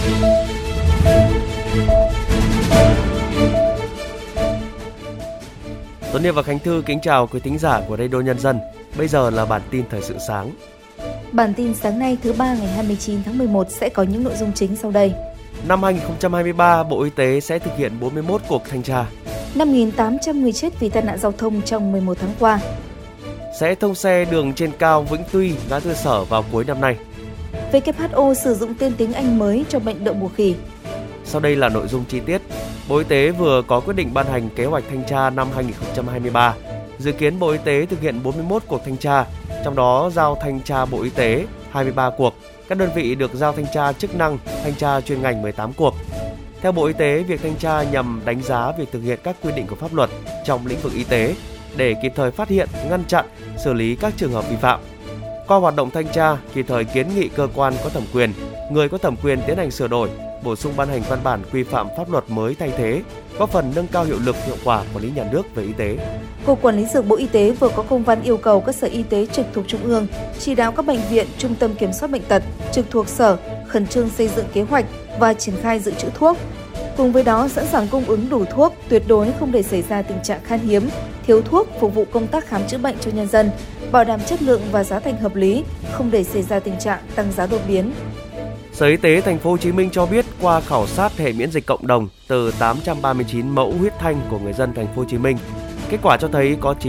Tuấn Hiệp và Khánh Thư kính chào quý thính giả của Radio Nhân dân. Bây giờ là bản tin thời sự sáng. Bản tin sáng nay thứ ba ngày 29 tháng 11 sẽ có những nội dung chính sau đây. Năm 2023, Bộ Y tế sẽ thực hiện 41 cuộc thanh tra. 5.800 người chết vì tai nạn giao thông trong 11 tháng qua. Sẽ thông xe đường trên cao Vĩnh Tuy, Ngã Tư Sở vào cuối năm nay. WHO sử dụng tên tiếng Anh mới cho bệnh đậu mùa khỉ. Sau đây là nội dung chi tiết. Bộ Y tế vừa có quyết định ban hành kế hoạch thanh tra năm 2023. Dự kiến Bộ Y tế thực hiện 41 cuộc thanh tra, trong đó giao thanh tra Bộ Y tế 23 cuộc. Các đơn vị được giao thanh tra chức năng, thanh tra chuyên ngành 18 cuộc. Theo Bộ Y tế, việc thanh tra nhằm đánh giá việc thực hiện các quy định của pháp luật trong lĩnh vực y tế để kịp thời phát hiện, ngăn chặn, xử lý các trường hợp vi phạm. Qua hoạt động thanh tra, kịp thời kiến nghị cơ quan có thẩm quyền, người có thẩm quyền tiến hành sửa đổi, bổ sung ban hành văn bản quy phạm pháp luật mới thay thế, góp phần nâng cao hiệu lực hiệu quả quản lý nhà nước về y tế. Cục Quản lý Dược Bộ Y tế vừa có công văn yêu cầu các sở y tế trực thuộc Trung ương chỉ đạo các bệnh viện, trung tâm kiểm soát bệnh tật trực thuộc sở khẩn trương xây dựng kế hoạch và triển khai dự trữ thuốc. Cùng với đó, sẵn sàng cung ứng đủ thuốc, tuyệt đối không để xảy ra tình trạng khan hiếm, thiếu thuốc phục vụ công tác khám chữa bệnh cho nhân dân, bảo đảm chất lượng và giá thành hợp lý, không để xảy ra tình trạng tăng giá đột biến. Sở Y tế Thành phố Hồ Chí Minh cho biết qua khảo sát hệ miễn dịch cộng đồng từ 839 mẫu huyết thanh của người dân Thành phố Hồ Chí Minh, kết quả cho thấy có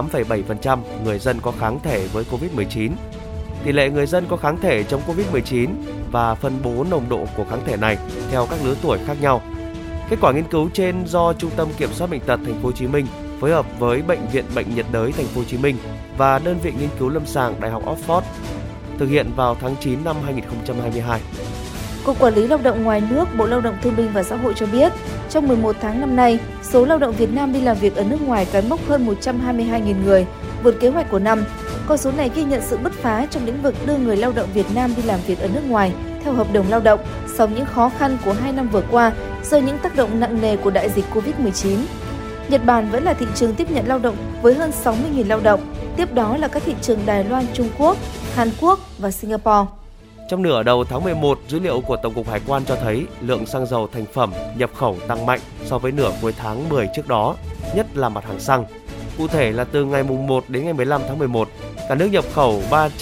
98,7% người dân có kháng thể với Covid-19. Tỷ lệ người dân có kháng thể chống Covid-19 và phân bố nồng độ của kháng thể này theo các lứa tuổi khác nhau. Kết quả nghiên cứu trên do Trung tâm Kiểm soát bệnh tật Thành phố Hồ Chí Minh phối hợp với Bệnh viện Bệnh nhiệt đới Thành phố Hồ Chí Minh và đơn vị nghiên cứu lâm sàng Đại học Oxford thực hiện vào tháng 9 năm 2022. Cục Quản lý Lao động ngoài nước, Bộ Lao động Thương binh và Xã hội cho biết, trong 11 tháng năm nay, số lao động Việt Nam đi làm việc ở nước ngoài cán mốc hơn 122.000 người, vượt kế hoạch của năm. Con số này ghi nhận sự bứt phá trong lĩnh vực đưa người lao động Việt Nam đi làm việc ở nước ngoài theo hợp đồng lao động sau những khó khăn của 2 năm vừa qua do những tác động nặng nề của đại dịch Covid-19. Nhật Bản vẫn là thị trường tiếp nhận lao động với hơn 60.000 lao động, tiếp đó là các thị trường Đài Loan, Trung Quốc, Hàn Quốc và Singapore. Trong nửa đầu tháng 11, dữ liệu của Tổng cục Hải quan cho thấy lượng xăng dầu thành phẩm nhập khẩu tăng mạnh so với nửa cuối tháng 10 trước đó, nhất là mặt hàng xăng. Cụ thể là từ ngày 1 đến ngày 15 tháng 11, cả nước nhập khẩu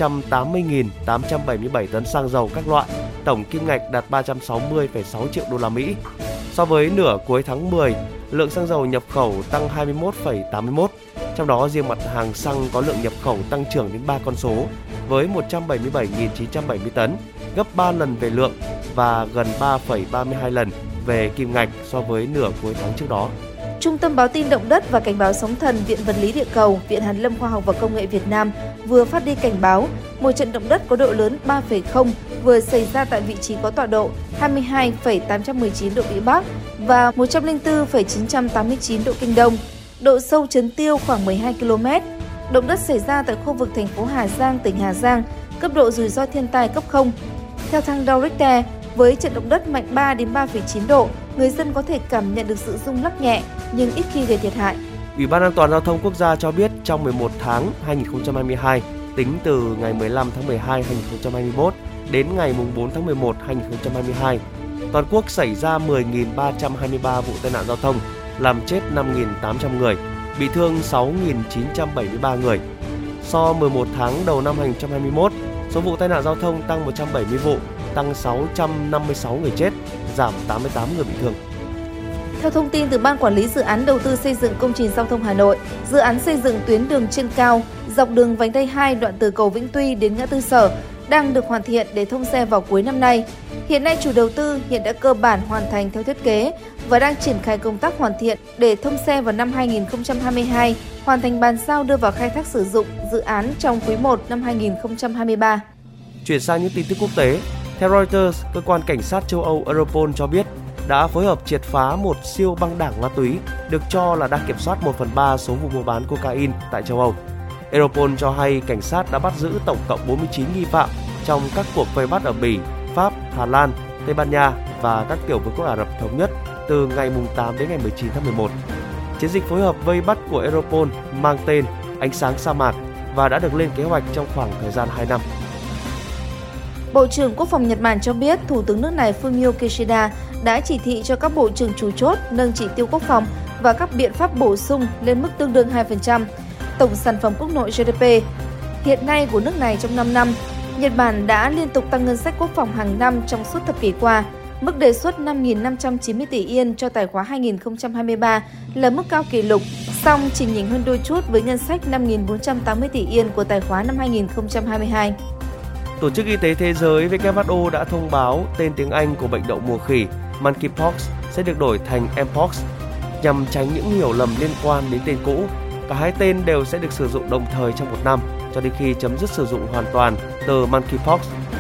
380.877 tấn xăng dầu các loại, tổng kim ngạch đạt 360,6 triệu đô la Mỹ. So với nửa cuối tháng 10, lượng xăng dầu nhập khẩu tăng 21,81. Trong đó riêng mặt hàng xăng có lượng nhập khẩu tăng trưởng đến 3 con số với 177.970 tấn, gấp 3 lần về lượng và gần 3,32 lần về kim ngạch so với nửa cuối tháng trước đó. Trung tâm báo tin động đất và cảnh báo sóng thần Viện Vật lý Địa cầu, Viện Hàn lâm Khoa học và Công nghệ Việt Nam vừa phát đi cảnh báo một trận động đất có độ lớn 3,0 vừa xảy ra tại vị trí có tọa độ 22,819 độ Vĩ Bắc và 104,989 độ Kinh Đông. Độ sâu chấn tiêu khoảng 12 km. Động đất xảy ra tại khu vực thành phố Hà Giang, tỉnh Hà Giang, cấp độ rủi ro thiên tai cấp 0. Theo thang đo Richter, với trận động đất mạnh 3 đến 3,9 độ, người dân có thể cảm nhận được sự rung lắc nhẹ nhưng ít khi gây thiệt hại. Ủy ban An toàn giao thông quốc gia cho biết trong 11 tháng 2022, tính từ ngày 15 tháng 12 2021 đến ngày 4 tháng 11 2022, toàn quốc xảy ra 10.323 vụ tai nạn giao thông, làm chết 5.800 người, bị thương 6.973 người. So 11 tháng đầu năm 2021, số vụ tai nạn giao thông tăng 170 vụ, tăng 656 người chết, giảm 88 người bị thương. Theo thông tin từ Ban Quản lý Dự án Đầu tư xây dựng công trình giao thông Hà Nội, dự án xây dựng tuyến đường trên cao dọc đường vành đai 2 đoạn từ cầu Vĩnh Tuy đến ngã tư Sở đang được hoàn thiện để thông xe vào cuối năm nay. Hiện nay chủ đầu tư hiện đã cơ bản hoàn thành theo thiết kế và đang triển khai công tác hoàn thiện để thông xe vào năm 2022, hoàn thành bàn giao đưa vào khai thác sử dụng dự án trong quý 1 năm 2023. Chuyển sang những tin tức quốc tế, theo Reuters, cơ quan cảnh sát châu Âu Europol cho biết đã phối hợp triệt phá một siêu băng đảng ma túy được cho là đang kiểm soát 1/3 số vụ mua bán cocaine tại châu Âu. Europol cho hay cảnh sát đã bắt giữ tổng cộng 49 nghi phạm trong các cuộc vây bắt ở Bỉ, Pháp, Hà Lan, Tây Ban Nha và các tiểu vương quốc Ả Rập Thống Nhất từ ngày 8 đến ngày 19 tháng 11. Chiến dịch phối hợp vây bắt của Europol mang tên Ánh sáng sa mạc và đã được lên kế hoạch trong khoảng thời gian 2 năm. Bộ trưởng Quốc phòng Nhật Bản cho biết Thủ tướng nước này Fumio Kishida đã chỉ thị cho các bộ trưởng chủ chốt nâng chỉ tiêu quốc phòng và các biện pháp bổ sung lên mức tương đương 2% tổng sản phẩm quốc nội GDP hiện nay của nước này trong 5 năm. Nhật Bản đã liên tục tăng ngân sách quốc phòng hàng năm trong suốt thập kỷ qua. Mức đề xuất 5.590 tỷ yên cho tài khóa 2023 là mức cao kỷ lục, song chỉ nhỉnh hơn đôi chút với ngân sách 5.480 tỷ yên của tài khóa năm 2022. Tổ chức Y tế Thế giới WHO đã thông báo tên tiếng Anh của bệnh đậu mùa khỉ Monkeypox sẽ được đổi thành Mpox nhằm tránh những hiểu lầm liên quan đến tên cũ. Cả hai tên đều sẽ được sử dụng đồng thời trong một năm cho đến khi chấm dứt sử dụng hoàn toàn từ Monkeypox.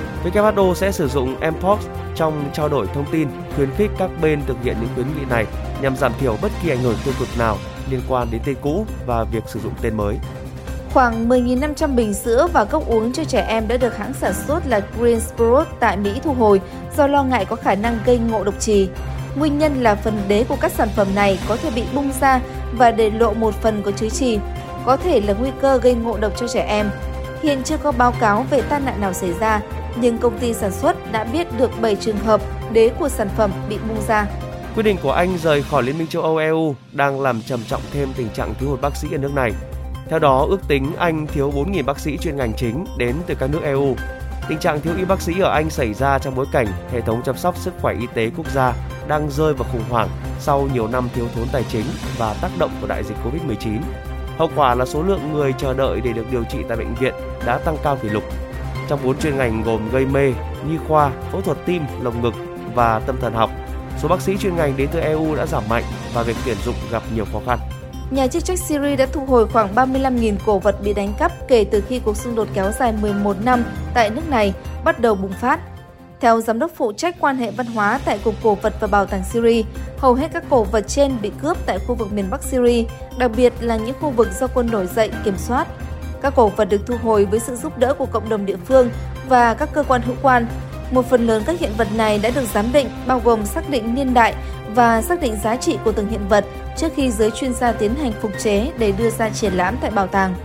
WHO sẽ sử dụng Mpox trong trao đổi thông tin, khuyến khích các bên thực hiện những khuyến nghị này nhằm giảm thiểu bất kỳ ảnh hưởng tiêu cực nào liên quan đến tên cũ và việc sử dụng tên mới. Khoảng 10.500 bình sữa và cốc uống cho trẻ em đã được hãng sản xuất là Greensboro tại Mỹ thu hồi do lo ngại có khả năng gây ngộ độc trì. Nguyên nhân là phần đế của các sản phẩm này có thể bị bung ra và để lộ một phần có chứa chì, có thể là nguy cơ gây ngộ độc cho trẻ em. Hiện chưa có báo cáo về tai nạn nào xảy ra, nhưng công ty sản xuất đã biết được 7 trường hợp đế của sản phẩm bị bung ra. Quyết định của Anh rời khỏi Liên minh châu Âu EU đang làm trầm trọng thêm tình trạng thiếu hụt bác sĩ ở nước này. Theo đó, ước tính Anh thiếu 4.000 bác sĩ chuyên ngành chính đến từ các nước EU. Tình trạng thiếu y bác sĩ ở Anh xảy ra trong bối cảnh hệ thống chăm sóc sức khỏe y tế quốc gia đang rơi vào khủng hoảng sau nhiều năm thiếu thốn tài chính và tác động của đại dịch Covid-19. Hậu quả là số lượng người chờ đợi để được điều trị tại bệnh viện đã tăng cao kỷ lục. Trong 4 chuyên ngành gồm gây mê, nhi khoa, phẫu thuật tim, lồng ngực và tâm thần học, số bác sĩ chuyên ngành đến từ EU đã giảm mạnh và việc tuyển dụng gặp nhiều khó khăn. Nhà chức trách Syria đã thu hồi khoảng 35.000 cổ vật bị đánh cắp kể từ khi cuộc xung đột kéo dài 11 năm tại nước này bắt đầu bùng phát. Theo giám đốc phụ trách quan hệ văn hóa tại Cục Cổ vật và Bảo tàng Syria, hầu hết các cổ vật trên bị cướp tại khu vực miền Bắc Syria, đặc biệt là những khu vực do quân nổi dậy kiểm soát. Các cổ vật được thu hồi với sự giúp đỡ của cộng đồng địa phương và các cơ quan hữu quan. Một phần lớn các hiện vật này đã được giám định, bao gồm xác định niên đại và xác định giá trị của từng hiện vật trước khi giới chuyên gia tiến hành phục chế để đưa ra triển lãm tại bảo tàng.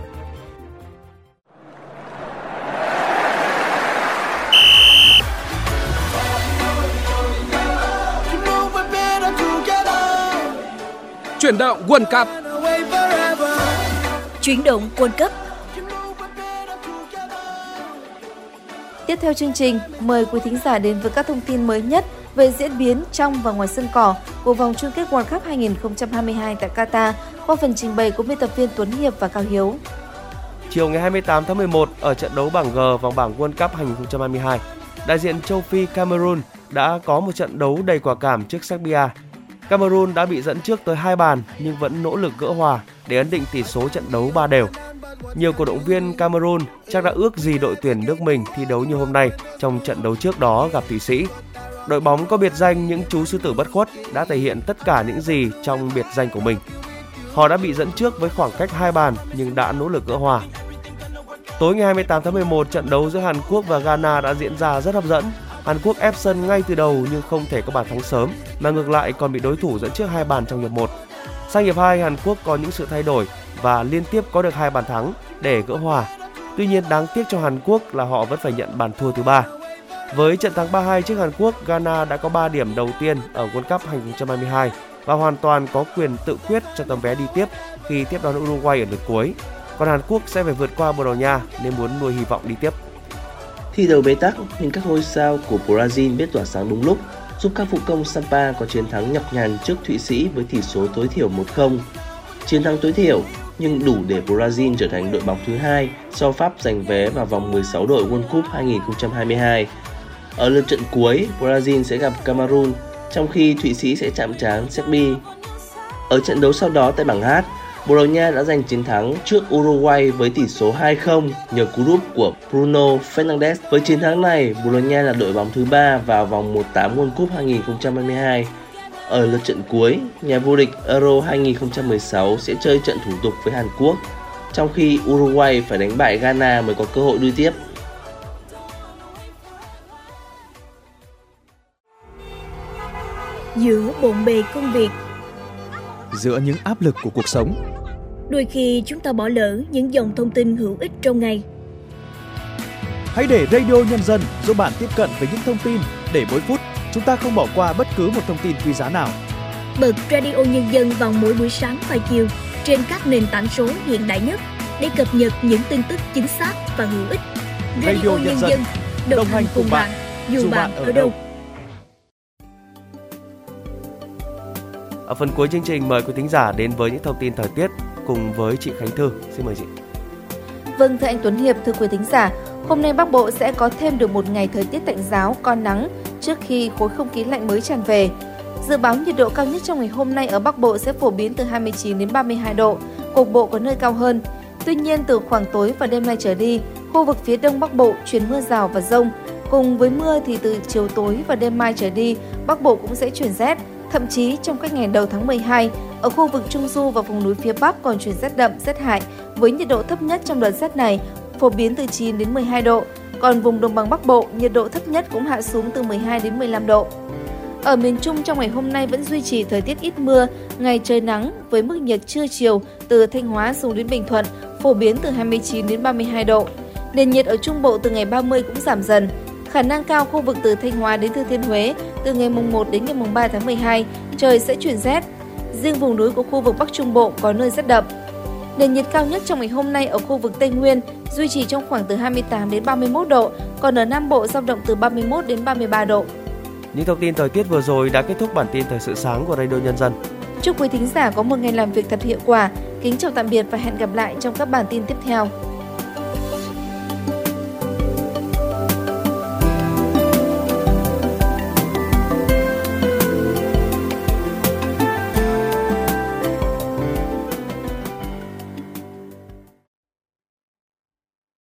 Chuyển động World Cup. Chuyển động World Cup. Tiếp theo chương trình, mời quý thính giả đến với các thông tin mới nhất về diễn biến trong và ngoài sân cỏ của vòng chung kết World Cup 2022 tại Qatar qua phần trình bày của biên tập viên Tuấn Hiệp và Cao Hiếu. Chiều ngày 28 tháng 11 ở trận đấu bảng G vòng bảng World Cup 2022, đại diện châu Phi Cameroon đã có một trận đấu đầy quả cảm trước Serbia. Cameroon đã bị dẫn trước tới 2 bàn nhưng vẫn nỗ lực gỡ hòa để ấn định tỷ số trận đấu 3 đều. Nhiều cổ động viên Cameroon chắc đã ước gì đội tuyển nước mình thi đấu như hôm nay trong trận đấu trước đó gặp Thụy Sĩ. Đội bóng có biệt danh những chú sư tử bất khuất đã thể hiện tất cả những gì trong biệt danh của mình. Họ đã bị dẫn trước với khoảng cách 2 bàn nhưng đã nỗ lực gỡ hòa. Tối ngày 28 tháng 11, trận đấu giữa Hàn Quốc và Ghana đã diễn ra rất hấp dẫn. Hàn Quốc ép sân ngay từ đầu nhưng không thể có bàn thắng sớm, mà ngược lại còn bị đối thủ dẫn trước 2 bàn trong hiệp 1. Sang hiệp 2, Hàn Quốc có những sự thay đổi và liên tiếp có được 2 bàn thắng để gỡ hòa. Tuy nhiên đáng tiếc cho Hàn Quốc là họ vẫn phải nhận bàn thua thứ 3. Với trận thắng 3-2 trước Hàn Quốc, Ghana đã có 3 điểm đầu tiên ở World Cup 2022 và hoàn toàn có quyền tự quyết cho tấm vé đi tiếp khi tiếp đón Uruguay ở lượt cuối. Còn Hàn Quốc sẽ phải vượt qua Bồ Đào Nha nên muốn nuôi hy vọng đi tiếp. Thi đấu bế tắc nhưng các ngôi sao của Brazil biết tỏa sáng đúng lúc, giúp các phụ công Sampa có chiến thắng nhọc nhằn trước Thụy Sĩ với tỷ số tối thiểu 1-0. Chiến thắng tối thiểu nhưng đủ để Brazil trở thành đội bóng thứ 2 sau Pháp giành vé vào vòng 16 đội World Cup 2022. Ở lượt trận cuối, Brazil sẽ gặp Cameroon, trong khi Thụy Sĩ sẽ chạm trán Serbia. Ở trận đấu sau đó tại bảng H, Bồ Đào Nha đã giành chiến thắng trước Uruguay với tỷ số 2-0 nhờ cú đúp của Bruno Fernandes. Với chiến thắng này, Bồ Đào Nha là đội bóng thứ 3 vào vòng 1/8 World Cup 2022. Ở lượt trận cuối, nhà vô địch Euro 2016 sẽ chơi trận thủ tục với Hàn Quốc, trong khi Uruguay phải đánh bại Ghana mới có cơ hội đi tiếp. Giữa bộn bề công việc, Giữa những áp lực của cuộc sống, đôi khi chúng ta bỏ lỡ những dòng thông tin hữu ích trong ngày. Hãy để Radio Nhân dân giúp bạn tiếp cận với những thông tin để mỗi phút chúng ta không bỏ qua bất cứ một thông tin quý giá nào. Bật Radio Nhân dân vào mỗi buổi sáng và chiều trên các nền tảng số hiện đại nhất để cập nhật những tin tức chính xác và hữu ích. Radio Nhân dân đồng hành cùng bạn, dù bạn ở đâu. Ở phần cuối chương trình, mời quý thính giả đến với những thông tin thời tiết cùng với chị Khánh Thư. Xin mời chị. Vâng, thưa anh Tuấn Hiệp, thưa quý thính giả, hôm nay Bắc Bộ sẽ có thêm được một ngày thời tiết tạnh giáo, có nắng trước khi khối không khí lạnh mới tràn về. Dự báo nhiệt độ cao nhất trong ngày hôm nay ở Bắc Bộ sẽ phổ biến từ 29 đến 32 độ, cục bộ có nơi cao hơn. Tuy nhiên, từ khoảng tối và đêm nay trở đi, khu vực phía Đông Bắc Bộ chuyển mưa rào và dông. Cùng với mưa thì từ chiều tối và đêm mai trở đi, Bắc Bộ cũng sẽ chuyển rét. Thậm chí trong các ngày đầu tháng 12, ở khu vực Trung Du và vùng núi phía Bắc còn chuyển rét đậm, rét hại, với nhiệt độ thấp nhất trong đợt rét này phổ biến từ 9 đến 12 độ. Còn vùng Đồng bằng Bắc Bộ, nhiệt độ thấp nhất cũng hạ xuống từ 12 đến 15 độ. Ở miền Trung trong ngày hôm nay vẫn duy trì thời tiết ít mưa, ngày trời nắng với mức nhiệt trưa chiều từ Thanh Hóa xuống đến Bình Thuận phổ biến từ 29 đến 32 độ. Nền nhiệt ở Trung Bộ từ ngày 30 cũng giảm dần. Khả năng cao khu vực từ Thanh Hóa đến Thừa Thiên Huế từ ngày mùng 1 đến ngày mùng 3 tháng 12 trời sẽ chuyển rét. Riêng vùng núi của khu vực Bắc Trung Bộ có nơi rét đậm. Nền nhiệt cao nhất trong ngày hôm nay ở khu vực Tây Nguyên duy trì trong khoảng từ 28 đến 31 độ, còn ở Nam Bộ dao động từ 31 đến 33 độ. Những thông tin thời tiết vừa rồi đã kết thúc bản tin thời sự sáng của Radio Nhân dân. Chúc quý thính giả có một ngày làm việc thật hiệu quả. Kính chào tạm biệt và hẹn gặp lại trong các bản tin tiếp theo.